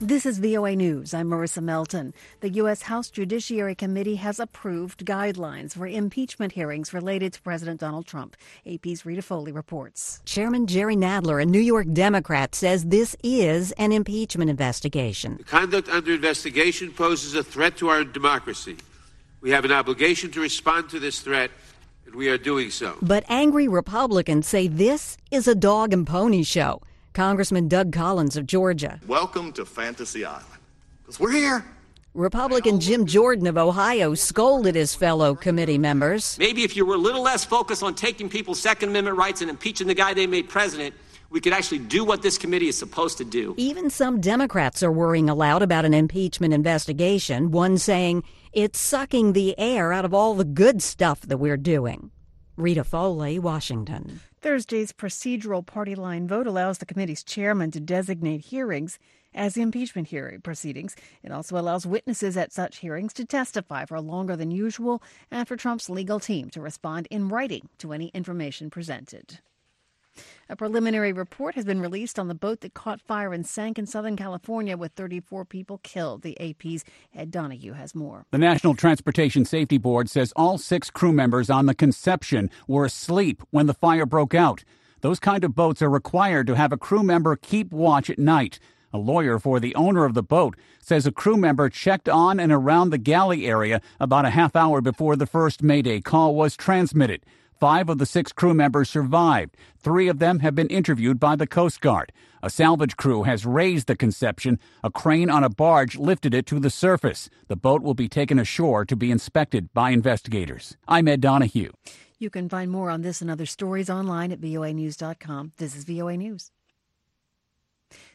This is VOA News. I'm Marissa Melton. The U.S. House Judiciary Committee has approved guidelines for impeachment hearings related to President Donald Trump. AP's Rita Foley reports. Chairman Jerry Nadler, a New York Democrat, says this is an impeachment investigation. The conduct under investigation poses a threat to our democracy. We have an obligation to respond to this threat, and we are doing so. But angry Republicans say this is a dog and pony show. Congressman Doug Collins of Georgia. Welcome to Fantasy Island, because we're here. Republican Jim Jordan of Ohio scolded his fellow committee members. Maybe if you were a little less focused on taking people's Second Amendment rights and impeaching the guy they made president, we could actually do what this committee is supposed to do. Even some Democrats are worrying aloud about an impeachment investigation, one saying it's sucking the air out of all the good stuff that we're doing. Rita Foley, Washington. Thursday's procedural party line vote allows the committee's chairman to designate hearings as impeachment hearing proceedings. It also allows witnesses at such hearings to testify for longer than usual and for Trump's legal team to respond in writing to any information presented. A preliminary report has been released on the boat that caught fire and sank in Southern California with 34 people killed. The AP's Ed Donahue has more. The National Transportation Safety Board says all 6 crew members on the Conception were asleep when the fire broke out. Those kind of boats are required to have a crew member keep watch at night. A lawyer for the owner of the boat says a crew member checked on and around the galley area about a half hour before the first Mayday call was transmitted. 5 of the 6 crew members survived. 3 of them have been interviewed by the Coast Guard. A salvage crew has raised the Conception. A crane on a barge lifted it to the surface. The boat will be taken ashore to be inspected by investigators. I'm Ed Donahue. You can find more on this and other stories online at voanews.com. This is VOA News.